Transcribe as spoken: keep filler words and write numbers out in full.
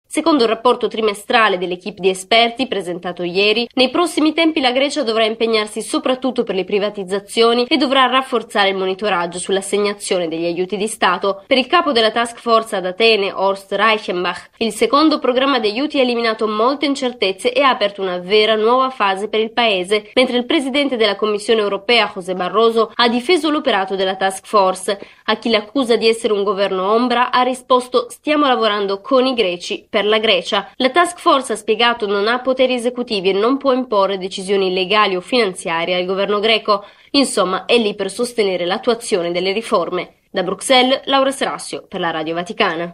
Secondo il rapporto trimestrale dell'equipe di esperti presentato ieri, nei prossimi tempi la Grecia dovrà impegnarsi soprattutto per le privatizzazioni e dovrà rafforzare il monitoraggio sull'assegnazione degli aiuti di Stato. Per il capo della task force ad Atene, Horst Reichenbach, il secondo programma di aiuti ha eliminato molte incertezze e ha aperto una vera nuova fase per il paese, mentre il presidente della Commissione europea, José Barroso, ha difeso l'operato della task force. A chi l'accusa di essere un governo ombra ha risposto: stiamo lavorando con i greci per la Grecia. La task force, ha spiegato, non ha poteri esecutivi e non può imporre decisioni legali o finanziarie al governo greco. Insomma, è lì per sostenere l'attuazione delle riforme. Da Bruxelles, Laura Serassio per la Radio Vaticana.